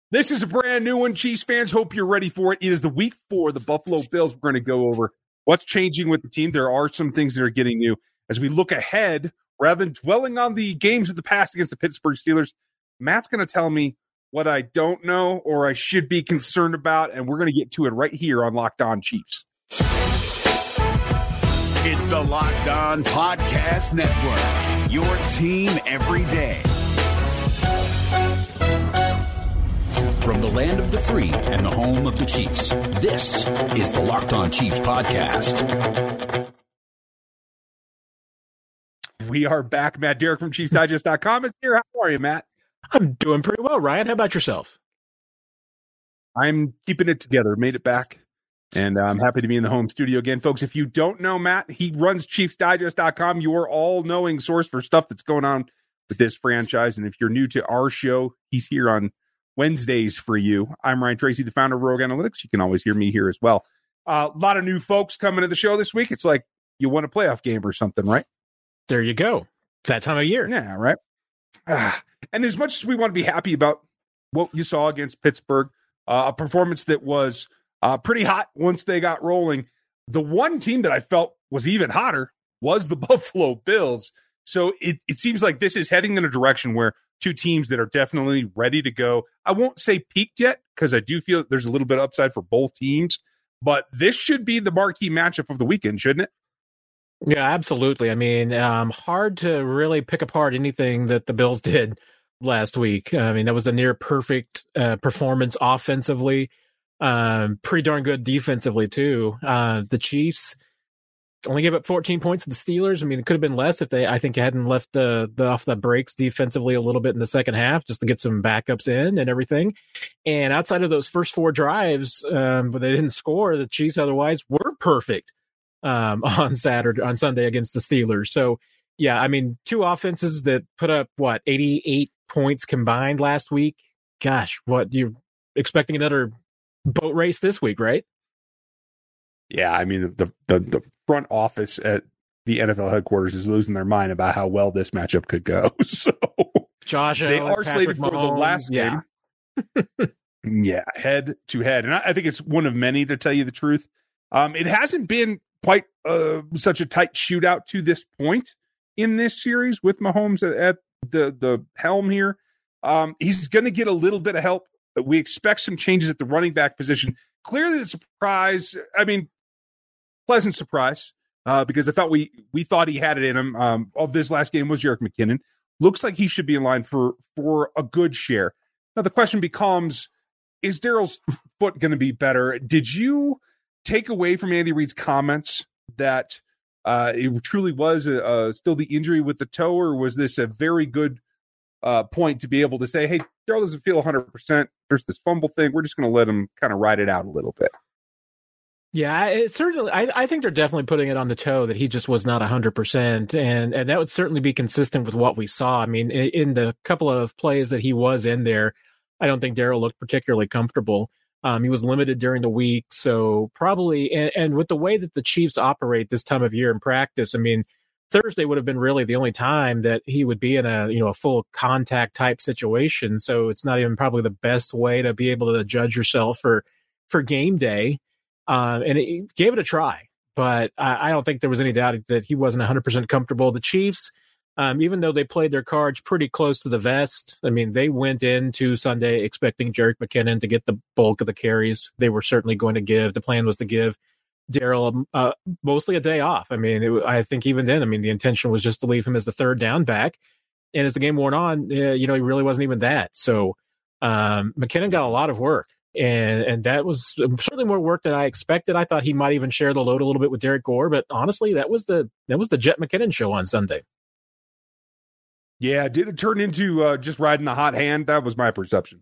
This is a brand new one, Chiefs fans. Hope you're ready for it. It is the week 4, the Buffalo Bills. We're going to go over what's changing with the team. There are some things that are getting new. As we look ahead, rather than dwelling on the games of the past against the Pittsburgh Steelers, Matt's going to tell me what I don't know or I should be concerned about, and we're going to get to it right here on Locked On Chiefs. It's the Locked On Podcast Network, your team every day. From the land of the free and the home of the Chiefs, this is the Locked On Chiefs podcast. We are back. Matt Derrick from ChiefsDigest.com is here. How are you, Matt? I'm doing pretty well, Ryan. How about yourself? I'm keeping it together. Made it back, and I'm happy to be in the home studio again. Folks, if you don't know Matt, he runs ChiefsDigest.com, your all-knowing source for stuff that's going on with this franchise. And if you're new to our show, he's here on Wednesdays for you. I'm Ryan Tracy, the founder of Rogue Analytics. You can always hear me here as well. A lot of new folks coming to the show this week. It's like you won a playoff game or something, right? There you go. It's that time of year. Yeah, right. And as much as we want to be happy about what you saw against Pittsburgh, a performance that was pretty hot once they got rolling, the one team that I felt was even hotter was the Buffalo Bills. So it seems like this is heading in a direction where two teams that are definitely ready to go. I won't say peaked yet because I do feel there's a little bit of upside for both teams, but this should be the marquee matchup of the weekend, shouldn't it? Yeah, absolutely. I mean, hard to really pick apart anything that the Bills did last week. I mean, that was a near perfect performance offensively, pretty darn good defensively too. The Chiefs only gave up 14 points to the Steelers. I mean, it could have been less if I think, hadn't left off the breaks defensively a little bit in the second half just to get some backups in and everything. And outside of those first 4 drives, but they didn't score, the Chiefs otherwise were perfect on Sunday against the Steelers. So, yeah, I mean, two offenses that put up, 88 points combined last week. Gosh, you're expecting another boat race this week, right? Yeah, I mean, the front office at the NFL headquarters is losing their mind about how well this matchup could go. So Josh they are slated for the last game. Yeah. Yeah, head to head. And I think it's one of many, to tell you the truth. It hasn't been quite such a tight shootout to this point in this series with Mahomes at the helm here. He's going to get a little bit of help. We expect some changes at the running back position. Clearly the surprise, pleasant surprise, because I thought we thought he had it in him of this last game was Jerick McKinnon. Looks like he should be in line for a good share. Now the question becomes, is Daryl's foot going to be better? Did you take away from Andy Reid's comments that it truly was still the injury with the toe, or was this a very good point to be able to say, hey, Daryl doesn't feel 100%. There's this fumble thing. We're just going to let him kind of ride it out a little bit. Yeah, it certainly. I think they're definitely putting it on the toe that he just was not 100%, and that would certainly be consistent with what we saw. I mean, in the couple of plays that he was in there, I don't think Daryl looked particularly comfortable. He was limited during the week, so probably, and with the way that the Chiefs operate this time of year in practice, I mean, Thursday would have been really the only time that he would be in a full contact type situation. So it's not even probably the best way to be able to judge yourself for game day. And it gave it a try, but I don't think there was any doubt that he wasn't 100% comfortable. The Chiefs, even though they played their cards pretty close to the vest, I mean, they went into Sunday expecting Jerick McKinnon to get the bulk of the carries. They were certainly going to the plan was to give Daryl mostly a day off. I mean, I think even then, I mean, the intention was just to leave him as the third down back. And as the game wore on, he really wasn't even that. So McKinnon got a lot of work. And that was certainly more work than I expected. I thought he might even share the load a little bit with Derek Gore, but honestly, that was the Jet McKinnon show on Sunday. Yeah, did it turn into just riding the hot hand? That was my perception.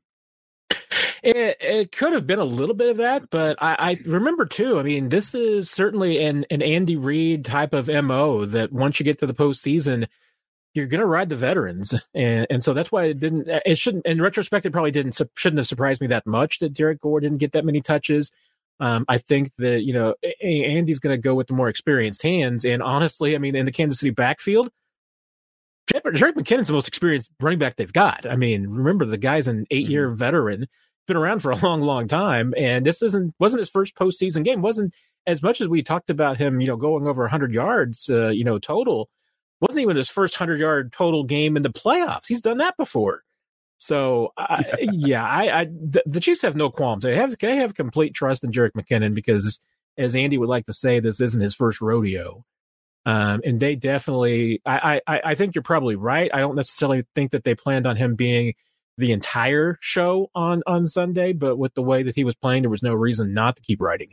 It could have been a little bit of that, but I remember too. I mean, this is certainly an Andy Reid type of MO that once you get to the postseason, you're going to ride the veterans. And so that's why it shouldn't, in retrospect, it probably shouldn't have surprised me that much that Derek Gore didn't get that many touches. I think that, Andy's going to go with the more experienced hands. And honestly, I mean, in the Kansas City backfield, Jerick McKinnon's the most experienced running back they've got. I mean, remember the guy's an 8-year veteran. been around for a long, long time. And this wasn't his first postseason game. Wasn't as much as we talked about him, going over 100 yards, total. Wasn't even his first 100-yard total game in the playoffs. He's done that before. So, the Chiefs have no qualms. They have complete trust in Jerick McKinnon because, as Andy would like to say, this isn't his first rodeo. And they definitely, I think you're probably right. I don't necessarily think that they planned on him being the entire show on Sunday, but with the way that he was playing, there was no reason not to keep riding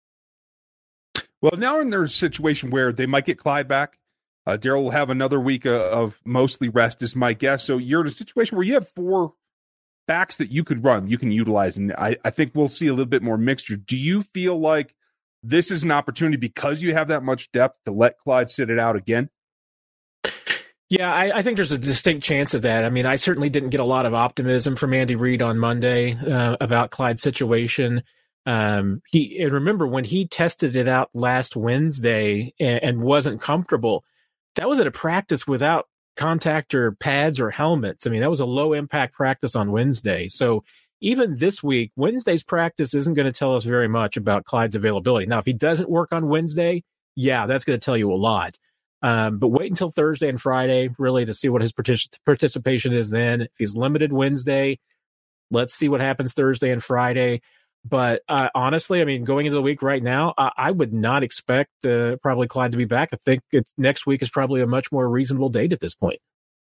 him. Well, now in their situation where they might get Clyde back, Daryl will have another week of mostly rest, is my guess. So you're in a situation where you have 4 backs that you could run, you can utilize, and I think we'll see a little bit more mixture. Do you feel like this is an opportunity because you have that much depth to let Clyde sit it out again? Yeah, I think there's a distinct chance of that. I mean, I certainly didn't get a lot of optimism from Andy Reid on Monday about Clyde's situation. And remember when he tested it out last Wednesday and wasn't comfortable, that was at a practice without contact or pads or helmets. I mean, that was a low impact practice on Wednesday. So even this week, Wednesday's practice isn't going to tell us very much about Clyde's availability. Now, if he doesn't work on Wednesday, yeah, that's going to tell you a lot. But wait until Thursday and Friday, really, to see what his participation is then. If he's limited Wednesday, let's see what happens Thursday and Friday. But honestly, I mean, going into the week right now, I would not expect probably Clyde to be back. I think next week is probably a much more reasonable date at this point.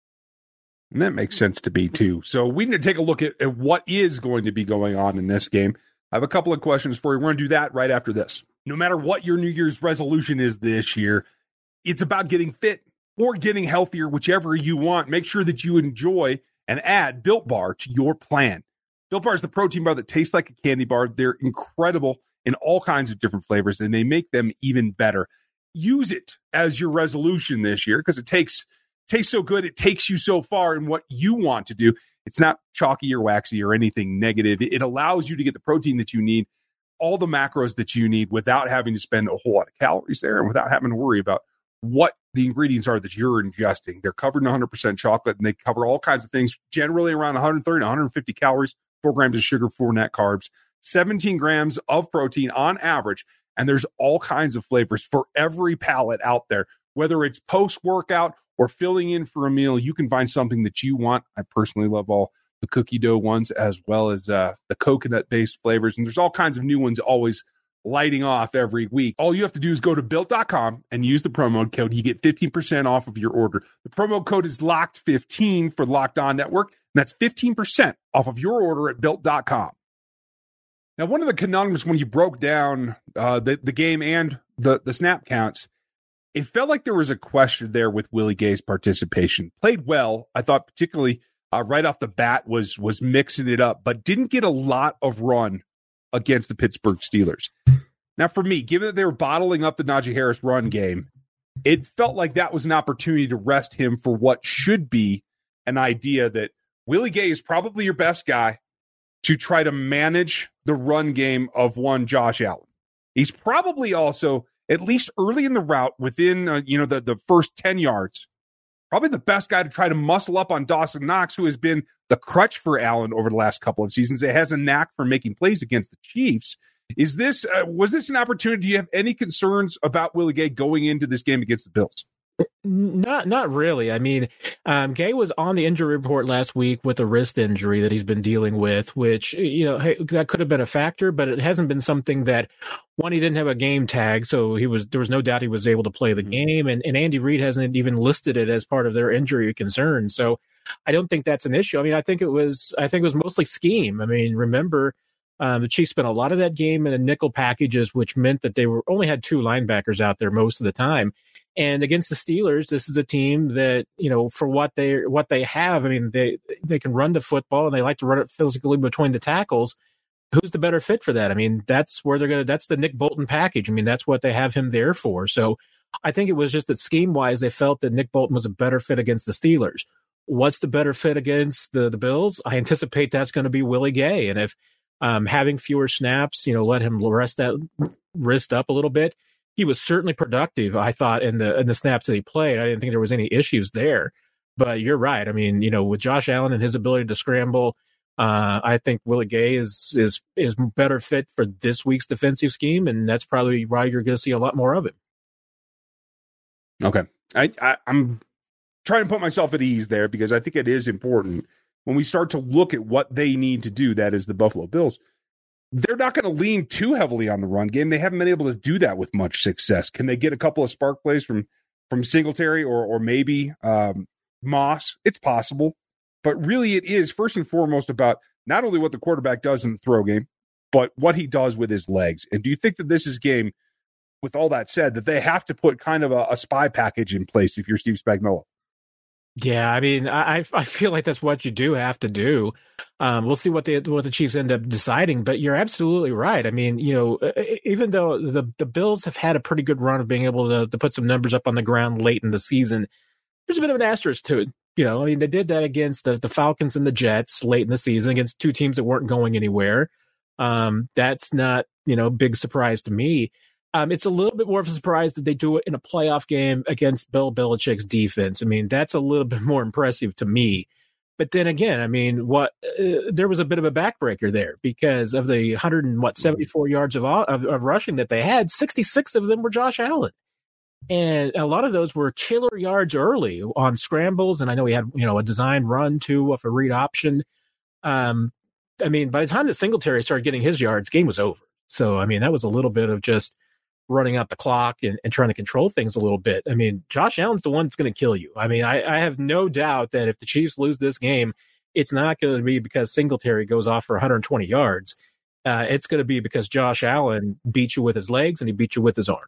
And that makes sense to me, too. So we need to take a look at what is going to be going on in this game. I have a couple of questions for you. We're going to do that right after this. No matter what your New Year's resolution is this year, it's about getting fit or getting healthier, whichever you want. Make sure that you enjoy and add Built Bar to your plan. Built Bar is the protein bar that tastes like a candy bar. They're incredible in all kinds of different flavors, and they make them even better. Use it as your resolution this year because it tastes so good. It takes you so far in what you want to do. It's not chalky or waxy or anything negative. It allows you to get the protein that you need, all the macros that you need without having to spend a whole lot of calories there and without having to worry about what the ingredients are that you're ingesting. They're covered in 100% chocolate, and they cover all kinds of things, generally around 130 to 150 calories, 4 grams of sugar, 4 net carbs, 17 grams of protein on average. And there's all kinds of flavors for every palate out there. Whether it's post-workout or filling in for a meal, you can find something that you want. I personally love all the cookie dough ones as well as the coconut-based flavors. And there's all kinds of new ones always lighting off every week. All you have to do is go to Built.com and use the promo code. You get 15% off of your order. The promo code is LOCKED15 for the Locked On Network, and that's 15% off of your order at Built.com. Now, one of the conundrums when you broke down the game and the snap counts, it felt like there was a question there with Willie Gay's participation. Played well, I thought, particularly right off the bat, was mixing it up, but didn't get a lot of run against the Pittsburgh Steelers. Now, for me, given that they were bottling up the Najee Harris run game, it felt like that was an opportunity to rest him for what should be an idea that Willie Gay is probably your best guy to try to manage the run game of one Josh Allen. He's probably also, at least early in the route, within the first 10 yards, probably the best guy to try to muscle up on Dawson Knox, who has been the crutch for Allen over the last couple of seasons. It has a knack for making plays against the Chiefs. Was this an opportunity? Do you have any concerns about Willie Gay going into this game against the Bills? Not really. I mean, Gay was on the injury report last week with a wrist injury that he's been dealing with, which, that could have been a factor, but it hasn't been something that, one, he didn't have a game tag, so there was no doubt he was able to play the game, and Andy Reid hasn't even listed it as part of their injury concern. So I don't think that's an issue. I mean, I think it was mostly scheme. I mean, remember, the Chiefs spent a lot of that game in the nickel packages, which meant that they only had 2 linebackers out there most of the time. And against the Steelers, this is a team that, for what they have, I mean, they can run the football and they like to run it physically between the tackles. Who's the better fit for that? I mean, that's the Nick Bolton package. I mean, that's what they have him there for. So I think it was just that scheme-wise, they felt that Nick Bolton was a better fit against the Steelers. What's the better fit against the Bills? I anticipate that's going to be Willie Gay. And if having fewer snaps, let him rest that wrist up a little bit. He was certainly productive, I thought, in the snaps that he played. I didn't think there was any issues there. But you're right. I mean, with Josh Allen and his ability to scramble, I think Willie Gay is better fit for this week's defensive scheme, and that's probably why you're going to see a lot more of it. Okay. I'm trying to put myself at ease there because I think it is important when we start to look at what they need to do, that is the Buffalo Bills. They're not going to lean too heavily on the run game. They haven't been able to do that with much success. Can they get a couple of spark plays from Singletary or maybe Moss? It's possible. But really it is first and foremost about not only what the quarterback does in the throw game, but what he does with his legs. And do you think that this is game, with all that said, that they have to put kind of a spy package in place if you're Steve Spagnuolo? Yeah, I mean, I feel like that's what you do have to do. We'll see what the Chiefs end up deciding, but you're absolutely right. I mean, even though the Bills have had a pretty good run of being able to put some numbers up on the ground late in the season, there's a bit of an asterisk to it. I mean, they did that against the Falcons and the Jets late in the season against two teams that weren't going anywhere. That's not, big surprise to me. It's a little bit more of a surprise that they do it in a playoff game against Bill Belichick's defense. I mean, that's a little bit more impressive to me. But then again, I mean, there was a bit of a backbreaker there because of the 174 yards of rushing that they had, 66 of them were Josh Allen. And a lot of those were killer yards early on scrambles. And I know he had, a design run too of a read option. I mean, by the time that Singletary started getting his yards, game was over. So, I mean, that was a little bit of just running out the clock and trying to control things a little bit. I mean, Josh Allen's the one that's going to kill you. I mean, I have no doubt that if the Chiefs lose this game, it's not going to be because Singletary goes off for 120 yards. It's going to be because Josh Allen beat you with his legs and he beat you with his arm.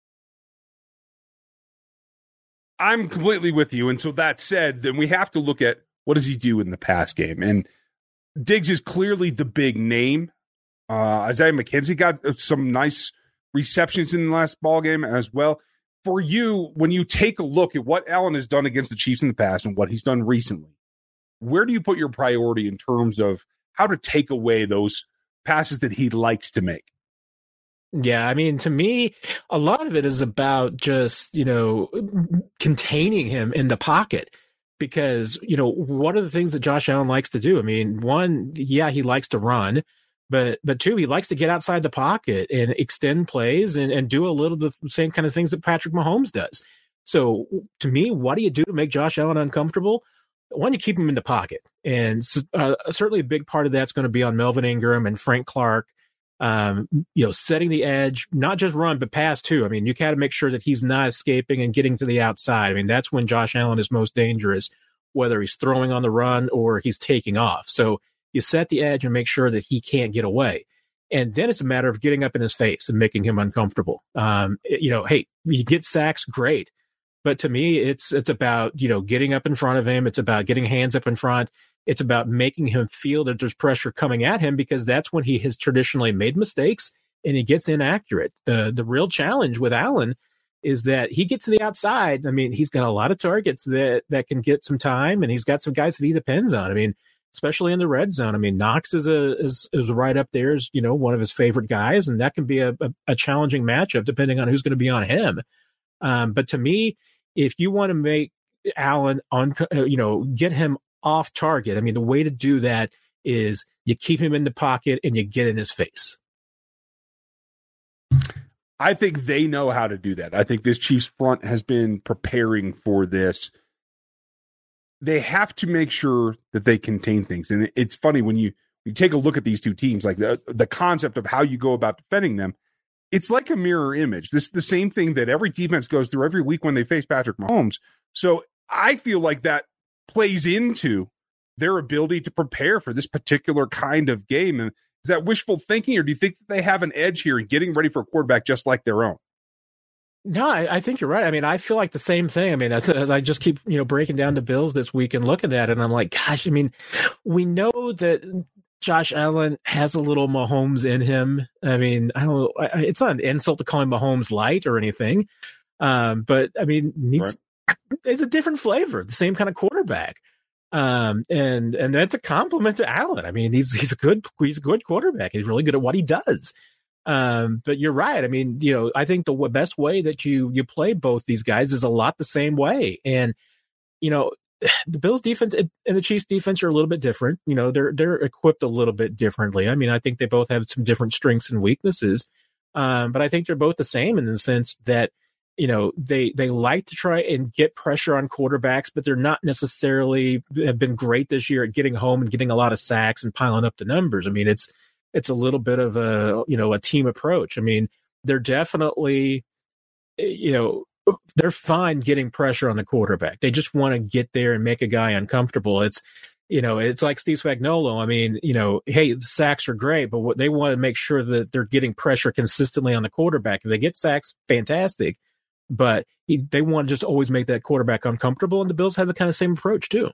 I'm completely with you. And so that said, then we have to look at what does he do in the pass game. And Diggs is clearly the big name. Isaiah McKenzie got some nice receptions in the last ball game as well. For you, when you take a look at what Allen has done against the Chiefs in the past and what he's done recently, where do you put your priority in terms of how to take away those passes that he likes to make? Yeah, I mean, to me, a lot of it is about just, containing him in the pocket because, what are the things that Josh Allen likes to do? I mean, one, yeah, he likes to run, but two, he likes to get outside the pocket and extend plays and do a little the same kind of things that Patrick Mahomes does. So to me, what do you do to make Josh Allen uncomfortable? One, you keep him in the pocket. And certainly a big part of that's going to be on Melvin Ingram and Frank Clark. Setting the edge, not just run, but pass too. I mean, you got to make sure that he's not escaping and getting to the outside. I mean, that's when Josh Allen is most dangerous, whether he's throwing on the run or he's taking off. So you set the edge and make sure that he can't get away. And then it's a matter of getting up in his face and making him uncomfortable. Hey, you get sacks, great. But to me, it's about, getting up in front of him. It's about getting hands up in front. It's about making him feel that there's pressure coming at him because that's when he has traditionally made mistakes and he gets inaccurate. The real challenge with Allen is that he gets to the outside. I mean, he's got a lot of targets that can get some time, and he's got some guys that he depends on. I mean, especially in the red zone. I mean, Knox is right up there as, one of his favorite guys, and that can be a challenging matchup depending on who's going to be on him. But to me, if you want to make Allen get him off target, I mean, the way to do that is you keep him in the pocket and you get in his face. I think they know how to do that. I think this Chiefs front has been preparing for this. They have to make sure that they contain things. And it's funny when you take a look at these two teams, like the concept of how you go about defending them, it's like a mirror image. This is the same thing that every defense goes through every week when they face Patrick Mahomes. So I feel like that plays into their ability to prepare for this particular kind of game. And is that wishful thinking, or do you think that they have an edge here in getting ready for a quarterback just like their own? No, I think you're right. I mean, I feel like the same thing. I mean, as I just keep, breaking down the Bills this week and looking at it, and I'm like, gosh, I mean, we know that Josh Allen has a little Mahomes in him. I mean, I don't know. It's not an insult to call him Mahomes light or anything. But I mean, it's a different flavor, the same kind of quarterback. And that's a compliment to Allen. I mean, he's a good quarterback. He's really good at what he does. But you're right. I mean, I think the best way that you play both these guys is a lot the same way. And, the Bills defense and the Chiefs defense are a little bit different. You know, they're equipped a little bit differently. I mean, I think they both have some different strengths and weaknesses. But I think they're both the same in the sense that, you know, they like to try and get pressure on quarterbacks, but they're not necessarily have been great this year at getting home and getting a lot of sacks and piling up the numbers. I mean, it's a little bit of a team approach. I mean, they're definitely, they're fine getting pressure on the quarterback. They just want to get there and make a guy uncomfortable. It's like Steve Spagnuolo. I mean, hey, the sacks are great, but what they want to make sure that they're getting pressure consistently on the quarterback. If they get sacks, fantastic. But they want to just always make that quarterback uncomfortable. And the Bills have the kind of same approach too.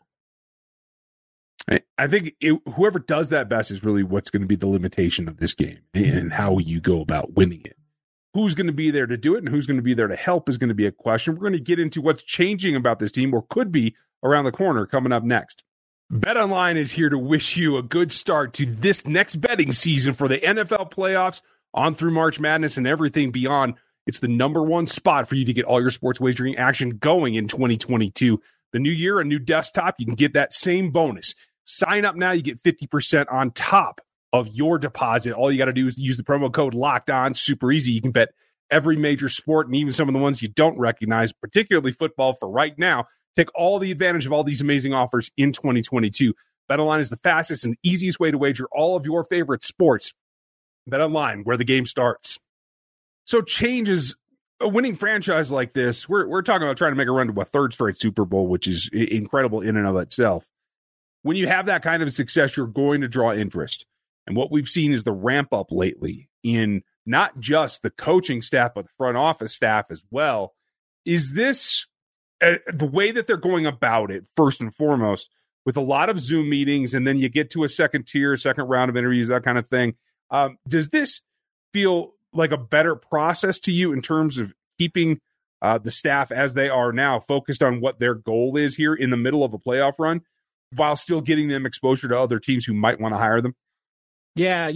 I think whoever does that best is really what's going to be the limitation of this game and how you go about winning it. Who's going to be there to do it and who's going to be there to help is going to be a question. We're going to get into what's changing about this team or could be around the corner coming up next. BetOnline is here to wish you a good start to this next betting season for the NFL playoffs on through March Madness and everything beyond. It's the number one spot for you to get all your sports wagering action going in 2022. The new year, a new desktop, you can get that same bonus. Sign up now, you get 50% on top of your deposit. All you got to do is use the promo code Locked On. Super easy. You can bet every major sport and even some of the ones you don't recognize, particularly football for right now. Take all the advantage of all these amazing offers in 2022. BetOnline is the fastest and easiest way to wager all of your favorite sports. BetOnline, where the game starts. So change is a winning franchise like this. We're talking about trying to make a run to a third straight Super Bowl, which is incredible in and of itself. When you have that kind of success, you're going to draw interest. And what we've seen is the ramp up lately in not just the coaching staff, but the front office staff as well. Is this the way that they're going about it, first and foremost, with a lot of Zoom meetings, and then you get to a second round of interviews, that kind of thing? Does this feel like a better process to you in terms of keeping the staff as they are now focused on what their goal is here in the middle of a playoff run while still getting them exposure to other teams who might want to hire them? Yeah,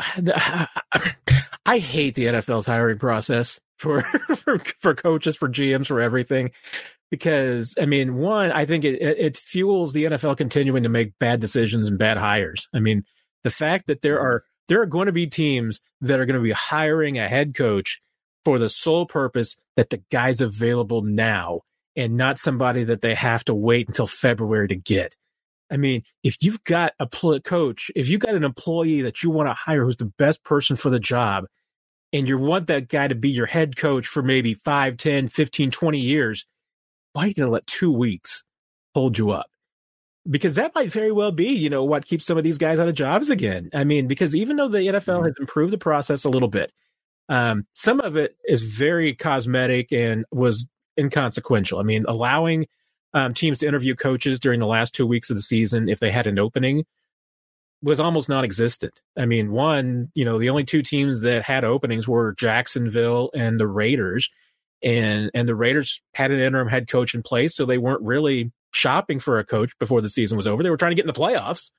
I hate the NFL's hiring process for coaches, for GMs, for everything. Because, I mean, one, I think it fuels the NFL continuing to make bad decisions and bad hires. I mean, the fact that there are going to be teams that are going to be hiring a head coach for the sole purpose that the guy's available now and not somebody that they have to wait until February to get. I mean, if you've got a coach, if you've got an employee that you want to hire who's the best person for the job, and you want that guy to be your head coach for maybe 5, 10, 15, 20 years, why are you going to let 2 weeks hold you up? Because that might very well be, what keeps some of these guys out of jobs again. I mean, because even though the NFL has improved the process a little bit, some of it is very cosmetic and was inconsequential. I mean, allowing teams to interview coaches during the last 2 weeks of the season, if they had an opening, was almost non-existent. I mean, the only two teams that had openings were Jacksonville and the Raiders, and the Raiders had an interim head coach in place, so they weren't really shopping for a coach before the season was over. They were trying to get in the playoffs,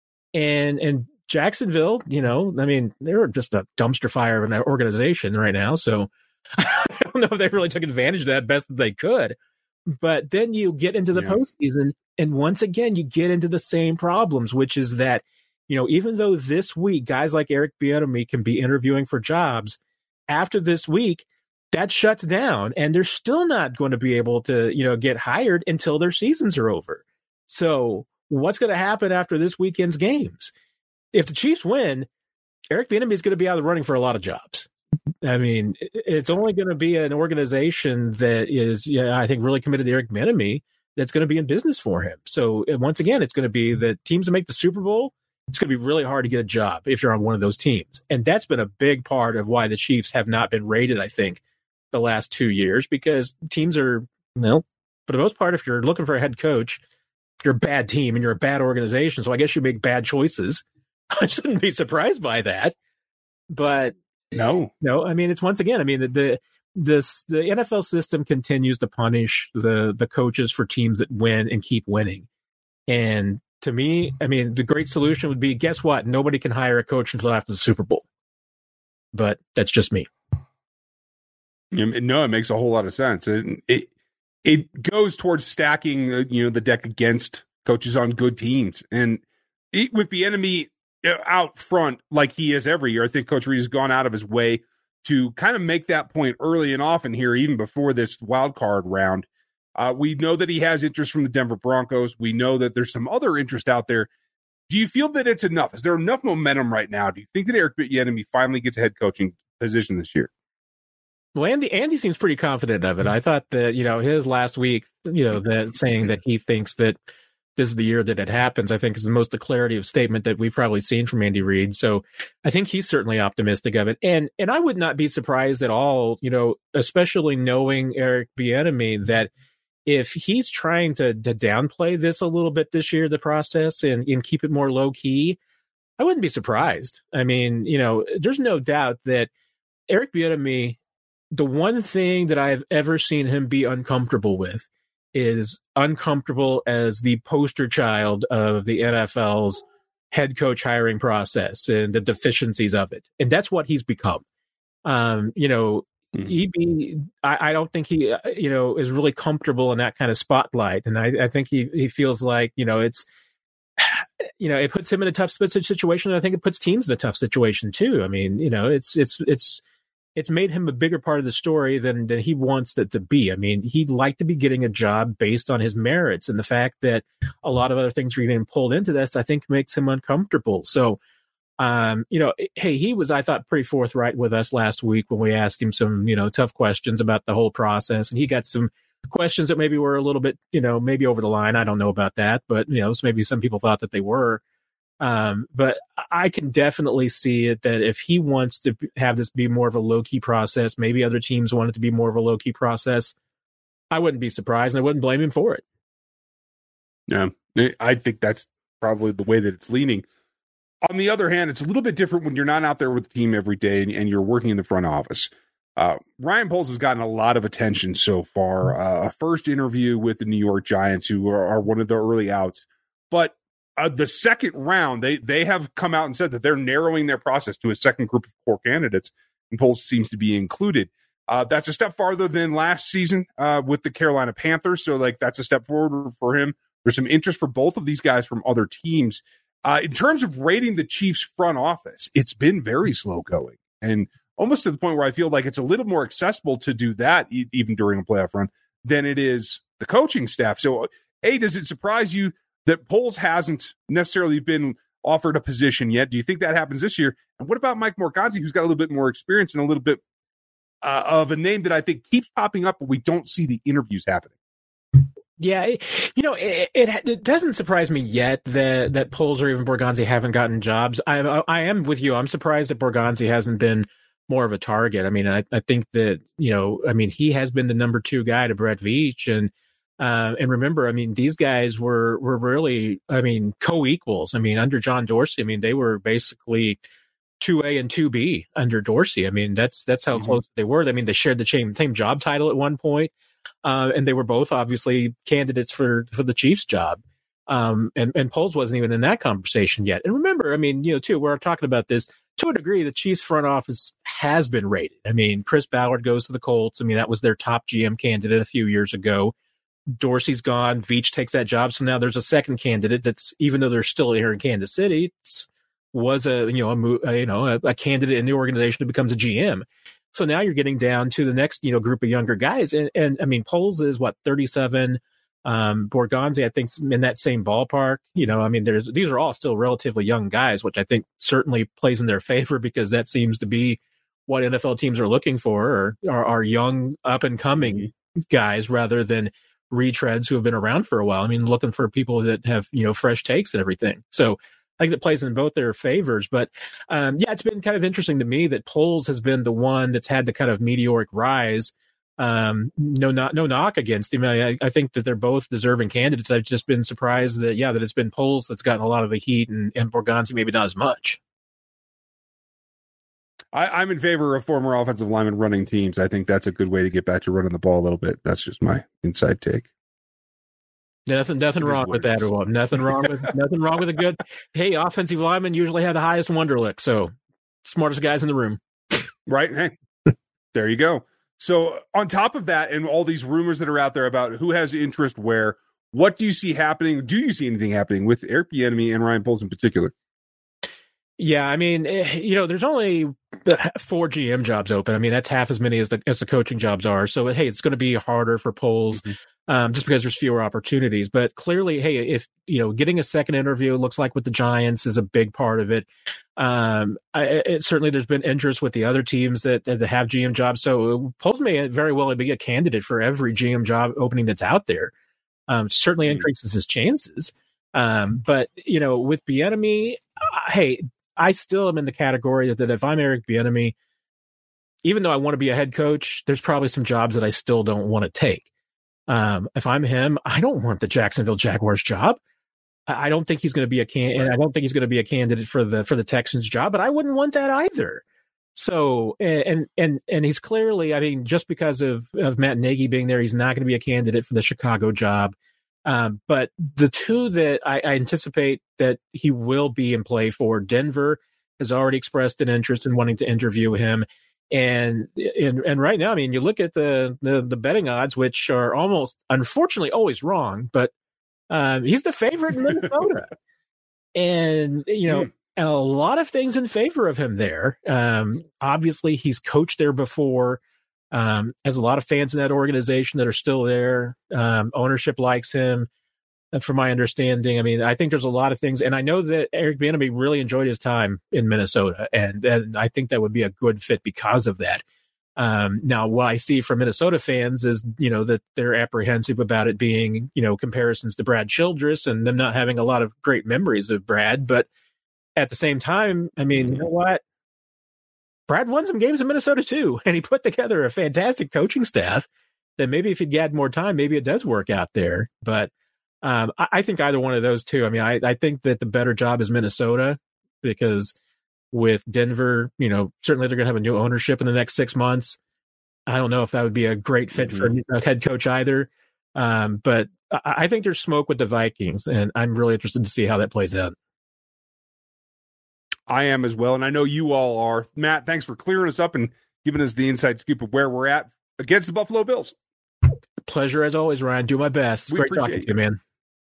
and Jacksonville, I mean, they're just a dumpster fire of an organization right now. So I don't know if they really took advantage of that best that they could. But then you get into the postseason, and once again, you get into the same problems, which is that, even though this week guys like Eric Bieniemy can be interviewing for jobs, after this week, that shuts down, and they're still not going to be able to, get hired until their seasons are over. So what's going to happen after this weekend's games? If the Chiefs win, Eric Bieniemy is going to be out of the running for a lot of jobs. I mean, it's only going to be an organization that is, I think, really committed to Eric Bieniemy that's going to be in business for him. So once again, it's going to be the teams that make the Super Bowl. It's going to be really hard to get a job if you're on one of those teams. And that's been a big part of why the Chiefs have not been rated, I think, the last 2 years, because teams are, for the most part, if you're looking for a head coach, you're a bad team and you're a bad organization. So I guess you make bad choices. I shouldn't be surprised by that. But no, I mean, it's once again, I mean, the NFL system continues to punish the coaches for teams that win and keep winning. And to me, I mean, the great solution would be, guess what? Nobody can hire a coach until after the Super Bowl. But that's just me. No, it makes a whole lot of sense. it goes towards stacking, the deck against coaches on good teams. And with Bieniemy out front like he is every year, I think Coach Reid has gone out of his way to kind of make that point early and often here, even before this wild card round. We know that he has interest from the Denver Broncos. We know that there's some other interest out there. Do you feel that it's enough? Is there enough momentum right now? Do you think that Eric Bieniemy finally gets a head coaching position this year? Well, Andy seems pretty confident of it. I thought that, his last week, that saying that he thinks that this is the year that it happens, I think is the most declarative statement that we've probably seen from Andy Reid. So I think he's certainly optimistic of it. And I would not be surprised at all, especially knowing Eric Bieniemy, that if he's trying to downplay this a little bit this year, the process, and keep it more low key, I wouldn't be surprised. I mean, there's no doubt that Eric Bieniemy, the one thing that I've ever seen him be uncomfortable with is uncomfortable as the poster child of the NFL's head coach hiring process and the deficiencies of it. And that's what he's become. I don't think he, is really comfortable in that kind of spotlight. And I think he feels like, it puts him in a tough situation. And I think it puts teams in a tough situation too. I mean, it's made him a bigger part of the story than he wants it to be. I mean, he'd like to be getting a job based on his merits, and the fact that a lot of other things are getting pulled into this, I think, makes him uncomfortable. So, hey, he was, I thought, pretty forthright with us last week when we asked him some, tough questions about the whole process, and he got some questions that maybe were a little bit, maybe over the line. I don't know about that, but, so maybe some people thought that they were. But I can definitely see it that if he wants to have this be more of a low-key process, maybe other teams want it to be more of a low-key process, I wouldn't be surprised, and I wouldn't blame him for it. Yeah, I think that's probably the way that it's leaning. On the other hand, it's a little bit different when you're not out there with the team every day and you're working in the front office. Ryan Poles has gotten a lot of attention so far. A first interview with the New York Giants, who are one of the early outs. But the second round, they have come out and said that they're narrowing their process to a second group of core candidates, and Poles seems to be included. That's a step farther than last season with the Carolina Panthers. So, that's a step forward for him. There's some interest for both of these guys from other teams. In terms of rating the Chiefs front office, it's been very slow going, and almost to the point where I feel like it's a little more accessible to do that even during a playoff run than it is the coaching staff. So, does it surprise you that Poles hasn't necessarily been offered a position yet? Do you think that happens this year? And what about Mike Morganti, who's got a little bit more experience and a little bit of a name that I think keeps popping up, but we don't see the interviews happening? Yeah, it doesn't surprise me yet that Poles or even Borgonzi haven't gotten jobs. I am with you. I'm surprised that Borgonzi hasn't been more of a target. I mean, I think that, he has been the number 2 guy to Brett Veach, and remember, these guys were really, co-equals. Under John Dorsey, they were basically 2A and 2B under Dorsey. That's how close they were. They shared the same job title at one point. And they were both obviously candidates for the Chiefs job. And Poles wasn't even in that conversation yet. And remember, too, we're talking about this to a degree, the Chiefs front office has been rated. Chris Ballard goes to the Colts. That was their top GM candidate a few years ago. Dorsey's gone. Veach takes that job. So now there's a second candidate that's, even though they're still here in Kansas City, was a candidate in the organization who becomes a GM. So now you're getting down to the next, group of younger guys. And Poles is 37. Borgonzi, I think, in that same ballpark. These are all still relatively young guys, which I think certainly plays in their favor, because that seems to be what NFL teams are looking for, are young, up and coming guys rather than retreads who have been around for a while. Looking for people that have, fresh takes and everything. So I think that plays in both their favors. But it's been kind of interesting to me that Poles has been the one that's had the kind of meteoric rise. No knock against him. I think that they're both deserving candidates. I've just been surprised that it's been Poles that's gotten a lot of the heat, and Borgonzi maybe not as much. I'm in favor of former offensive linemen running teams. I think that's a good way to get back to running the ball a little bit. That's just my inside take. Nothing wrong with that. Nothing wrong with a good. Hey, offensive linemen usually have the highest Wonderlic, so smartest guys in the room. Right. Hey, there you go. So on top of that, and all these rumors that are out there about who has interest where, what do you see happening? Do you see anything happening with Eric Bieniemy and Ryan Poles in particular? Yeah, I mean, there's only 4 GM jobs open. I mean, that's half as many as the coaching jobs are. So, hey, it's going to be harder for Poles just because there's fewer opportunities. But clearly, hey, if getting a second interview looks like with the Giants is a big part of it. Certainly, there's been interest with the other teams that have GM jobs. So Poles may very well be a candidate for every GM job opening that's out there. Certainly increases his chances. But with Bieniemy, hey, I still am in the category that if I'm Eric Bieniemy, even though I want to be a head coach, there's probably some jobs that I still don't want to take. If I'm him, I don't want the Jacksonville Jaguars job. I don't think he's going to be I don't think he's going to be a candidate for the Texans job, but I wouldn't want that either. So, and he's clearly, I mean, just because of Matt Nagy being there, he's not going to be a candidate for the Chicago job. But the two that I anticipate that he will be in play for, Denver has already expressed an interest in wanting to interview him. And right now, I mean, you look at the betting odds, which are almost, unfortunately, always wrong, but he's the favorite in Minnesota. And, and a lot of things in favor of him there. Obviously, he's coached there before. Has a lot of fans in that organization that are still there. Ownership likes him, from my understanding. I mean, I think there's a lot of things, and I know that Eric Bieniemy really enjoyed his time in Minnesota, and I think that would be a good fit because of that. Now, what I see from Minnesota fans is, that they're apprehensive about it being, comparisons to Brad Childress and them not having a lot of great memories of Brad. But at the same time, I mean, you know what? Brad won some games in Minnesota too, and he put together a fantastic coaching staff that maybe if he'd had more time, maybe it does work out there. But I think either one of those two. I mean, I think that the better job is Minnesota because with Denver, certainly they're going to have a new ownership in the next 6 months. I don't know if that would be a great fit for a head coach either. But I think there's smoke with the Vikings, and I'm really interested to see how that plays out. I am as well, and I know you all are. Matt, thanks for clearing us up and giving us the inside scoop of where we're at against the Buffalo Bills. Pleasure as always, Ryan. Do my best. Great talking to you, man.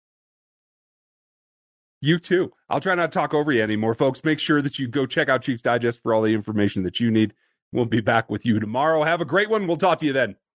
You too. I'll try not to talk over you anymore, folks. Make sure that you go check out Chiefs Digest for all the information that you need. We'll be back with you tomorrow. Have a great one. We'll talk to you then.